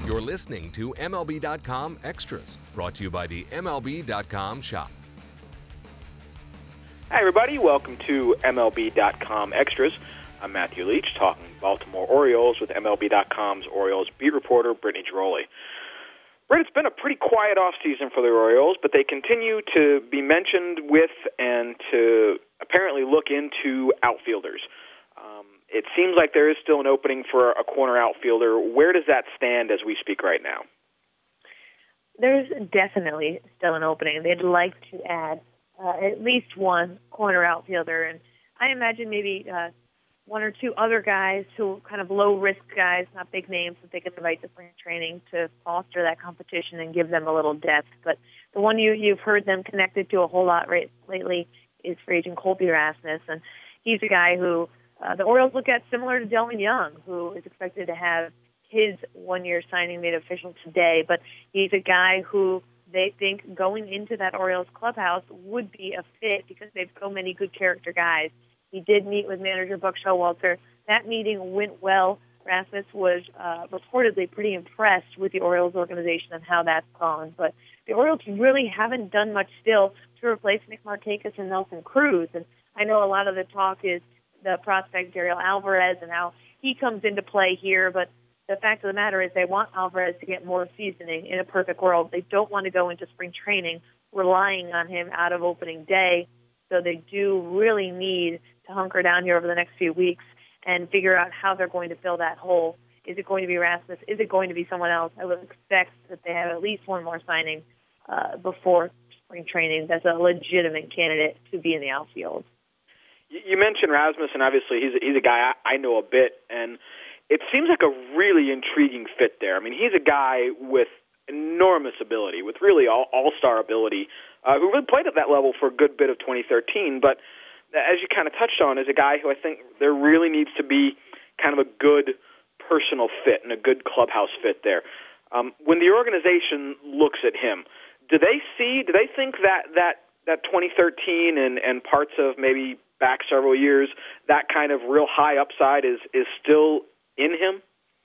You're listening to MLB.com Extras, brought to you by the MLB.com shop. Hi, everybody. Welcome to MLB.com Extras. I'm Matthew Leach, talking Baltimore Orioles with MLB.com's Orioles beat reporter Brittany Giroli. Britt, it's been a pretty quiet offseason for the Orioles, but they continue to be mentioned with and to apparently look into outfielders. It seems like there is still an opening for a corner outfielder. Where does that stand as we speak right now? There's definitely still an opening. They'd like to add at least one corner outfielder, and I imagine maybe one or two other guys who kind of low-risk guys, not big names, that they could invite to spring training to foster that competition and give them a little depth. But the one you've heard them connected to a whole lot lately is free agent Colby Rasmus, and he's a guy who the Orioles look at similar to Delmon Young, who is expected to have his one-year signing made official today. But he's a guy who they think going into that Orioles clubhouse would be a fit because they have so many good character guys. He did meet with manager Buck Showalter. That meeting went well. Rasmus was reportedly pretty impressed with the Orioles organization and how that's gone. But the Orioles really haven't done much still to replace Nick Markakis and Nelson Cruz. And I know a lot of the talk is the prospect Dariel Alvarez and how he comes into play here, but the fact of the matter is they want Alvarez to get more seasoning in a perfect world. They don't want to go into spring training relying on him out of opening day, so they do really need to hunker down here over the next few weeks and figure out how they're going to fill that hole. Is it going to be Rasmus? Is it going to be someone else? I would expect that they have at least one more signing before spring training that's a legitimate candidate to be in the outfield. You mentioned Rasmus, and obviously he's a guy I know a bit, and it seems like a really intriguing fit there. I mean, he's a guy with enormous ability, with really all-star ability, who really played at that level for a good bit of 2013, but as you kind of touched on, is a guy who I think there really needs to be kind of a good personal fit and a good clubhouse fit there. When the organization looks at him, do they think that 2013 and parts of maybe back several years, that kind of real high upside is still in him?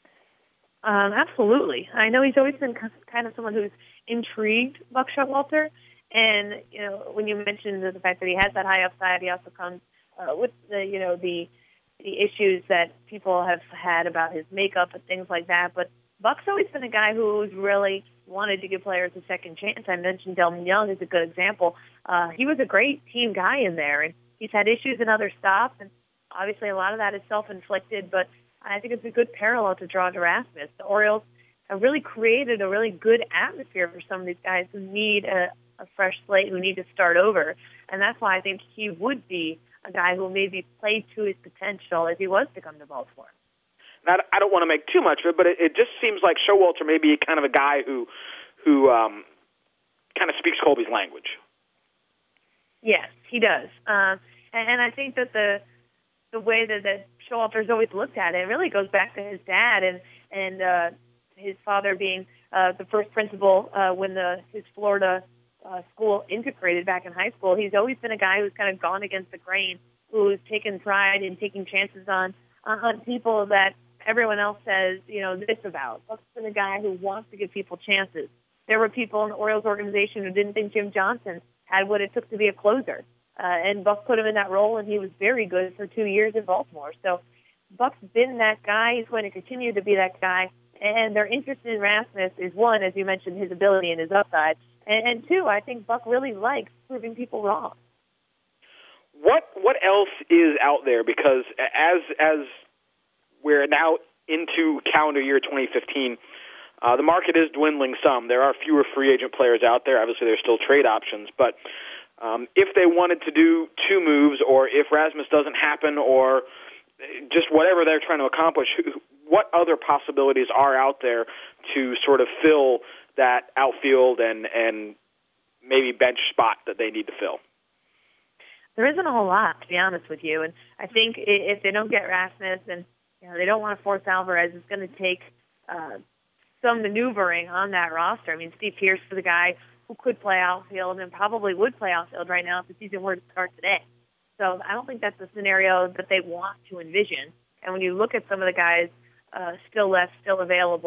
Absolutely. I know he's always been kind of someone who's intrigued Buck Showalter. And, you know, when you mentioned the fact that he has that high upside, he also comes with the issues that people have had about his makeup and things like that. But Buck's always been a guy who's really wanted to give players a second chance. I mentioned Delmon Young is a good example. He was a great team guy in there, and he's had issues in other stops, and obviously a lot of that is self-inflicted, but I think it's a good parallel to draw to Rasmus. The Orioles have really created a really good atmosphere for some of these guys who need a fresh slate, who need to start over, and that's why I think he would be a guy who maybe played to his potential if he was to come to Baltimore. Now, I don't want to make too much of it, but it just seems like Showalter may be kind of a guy who kind of speaks Colby's language. Yes, he does. And I think that the way that Showalter's always looked at it really goes back to his dad and his father being the first principal when his Florida school integrated back in high school. He's always been a guy who's kind of gone against the grain, who's taken pride in taking chances on people that everyone else says, this about. Buck's been a guy who wants to give people chances. There were people in the Orioles organization who didn't think Jim Johnson had what it took to be a closer. And Buck put him in that role, and he was very good for 2 years in Baltimore. So Buck's been that guy. He's going to continue to be that guy. And their interest in Rasmus is, one, as you mentioned, his ability and his upside. And two, I think Buck really likes proving people wrong. What else is out there? Because as we're now into calendar year 2015, the market is dwindling some. There are fewer free agent players out there. Obviously, there's still trade options. But if they wanted to do two moves, or if Rasmus doesn't happen, or just whatever they're trying to accomplish, what other possibilities are out there to sort of fill that outfield and maybe bench spot that they need to fill? There isn't a whole lot, to be honest with you. And I think if they don't get Rasmus and they don't want to force Alvarez, it's going to take some maneuvering on that roster. I mean, Steve Pearce is the guy who could play outfield and probably would play outfield right now if the season were to start today. So I don't think that's a scenario that they want to envision. And when you look at some of the guys still left, still available,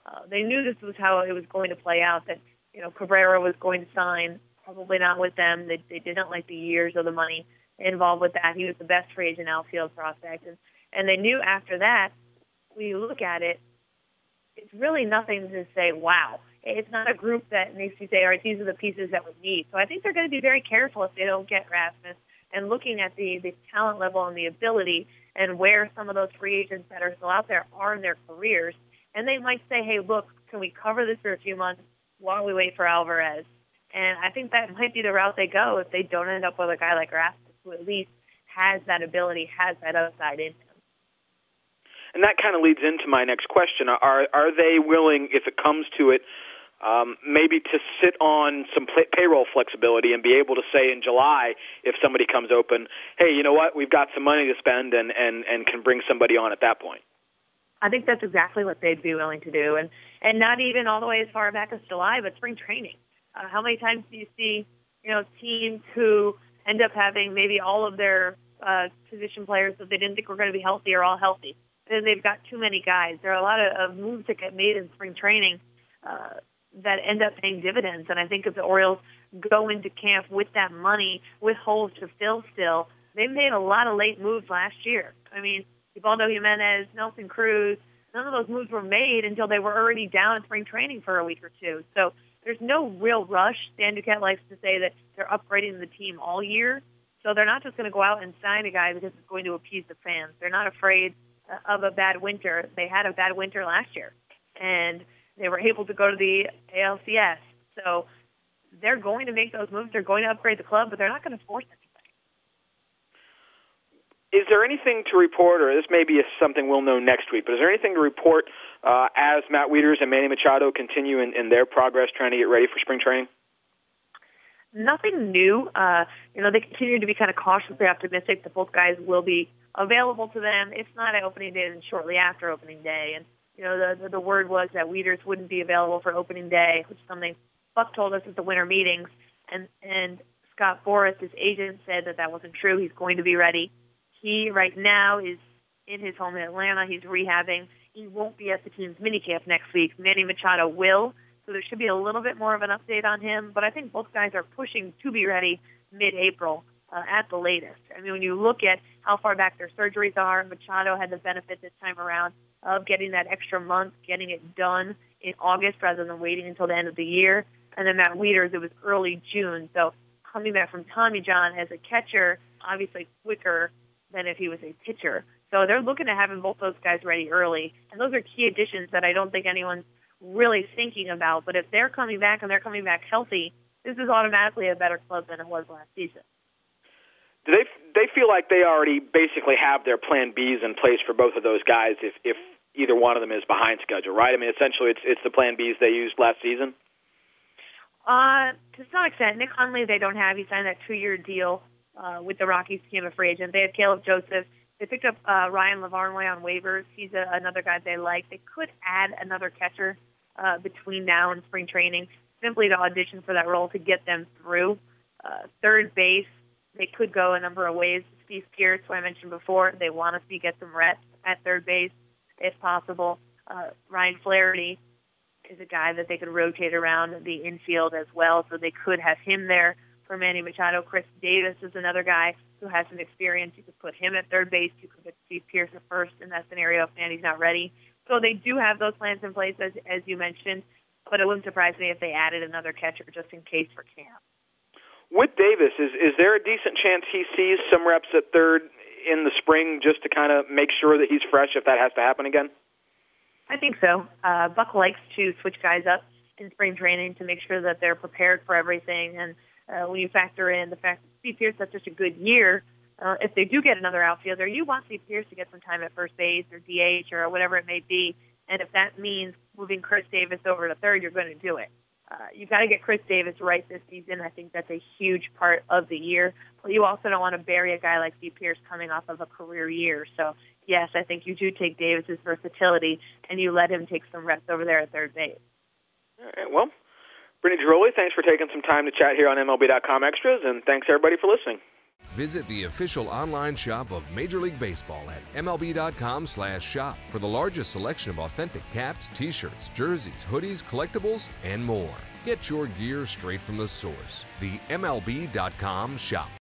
They knew this was how it was going to play out, that, Cabrera was going to sign, probably not with them. They didn't like the years or the money involved with that. He was the best free agent outfield prospect. And they knew after that, when you look at it, it's really nothing to say, wow. It's not a group that makes you say, all right, these are the pieces that we need. So I think they're going to be very careful if they don't get Rasmus, and looking at the talent level and the ability and where some of those free agents that are still out there are in their careers. And they might say, hey, look, can we cover this for a few months while we wait for Alvarez? And I think that might be the route they go if they don't end up with a guy like Rasmus, who at least has that ability, has that upside in him. And that kind of leads into my next question. Are they willing, if it comes to it, maybe to sit on some payroll flexibility and be able to say in July, if somebody comes open, hey, you know what, we've got some money to spend and can bring somebody on at that point? I think that's exactly what they'd be willing to do. And not even all the way as far back as July, but spring training. How many times do you see, teams who end up having maybe all of their position players that they didn't think were going to be healthy are all healthy? And they've got too many guys. There are a lot of moves that get made in spring training that end up paying dividends. And I think if the Orioles go into camp with that money, with holes to fill still, they made a lot of late moves last year. I mean, Ubaldo Jimenez, Nelson Cruz, none of those moves were made until they were already down in spring training for a week or two. So there's no real rush. Dan Duquette likes to say that they're upgrading the team all year. So they're not just going to go out and sign a guy because it's going to appease the fans. They're not afraid of a bad winter. They had a bad winter last year, and they were able to go to the ALCS. So they're going to make those moves. They're going to upgrade the club, but they're not going to force anything. Is there anything to report, or this may be something we'll know next week, but is there anything to report as Matt Wieters and Manny Machado continue in their progress trying to get ready for spring training? Nothing new. They continue to be kind of cautiously optimistic that both guys will be available to them, if not at opening day, then shortly after opening day. And, the word was that Wieters wouldn't be available for opening day, which is something Buck told us at the winter meetings. And Scott Boras, his agent, said that wasn't true. He's going to be ready. He, right now, is in his home in Atlanta. He's rehabbing. He won't be at the team's minicamp next week. Manny Machado will, so there should be a little bit more of an update on him. But I think both guys are pushing to be ready mid-April at the latest. I mean, when you look at how far back their surgeries are, Machado had the benefit this time around of getting that extra month, getting it done in August rather than waiting until the end of the year. And then Matt Wieters, it was early June. So coming back from Tommy John as a catcher, obviously quicker than if he was a pitcher. So they're looking at having both those guys ready early. And those are key additions that I don't think anyone's really thinking about. But if they're coming back and they're coming back healthy, this is automatically a better club than it was last season. Do they feel like they already basically have their plan Bs in place for both of those guys if either one of them is behind schedule, right? I mean, essentially it's the plan Bs they used last season? To some extent. Nick Hundley they don't have. He signed that 2-year deal with the Rockies, became a free agent. They had Caleb Joseph. They picked up Ryan Lavarnway on waivers. He's another guy they like. They could add another catcher between now and spring training, simply to audition for that role to get them through. Third base, they could go a number of ways. Steve Pearce, who I mentioned before, they want to see get some reps at third base if possible. Ryan Flaherty is a guy that they could rotate around the infield as well, so they could have him there for Manny Machado. Chris Davis is another guy who has some experience. You could put him at third base. You could put Steve Pearce at first in that scenario if Manny's not ready. So they do have those plans in place, as you mentioned, but it wouldn't surprise me if they added another catcher just in case for camp. With Davis, is there a decent chance he sees some reps at third in the spring just to kind of make sure that he's fresh if that has to happen again? I think so. Buck likes to switch guys up in spring training to make sure that they're prepared for everything. And when you factor in the fact that Steve Pearce had such a good year, if they do get another outfielder, you want Steve Pearce to get some time at first base or DH or whatever it may be. And if that means moving Chris Davis over to third, you're going to do it. You've got to get Chris Davis right this season. I think that's a huge part of the year. But you also don't want to bury a guy like Steve Pearce coming off of a career year. So, yes, I think you do take Davis's versatility and you let him take some reps over there at third base. All right, well, Brittany Ghiroli, thanks for taking some time to chat here on MLB.com Extras, and thanks, everybody, for listening. Visit the official online shop of Major League Baseball at MLB.com/shop for the largest selection of authentic caps, t-shirts, jerseys, hoodies, collectibles, and more. Get your gear straight from the source. The MLB.com shop.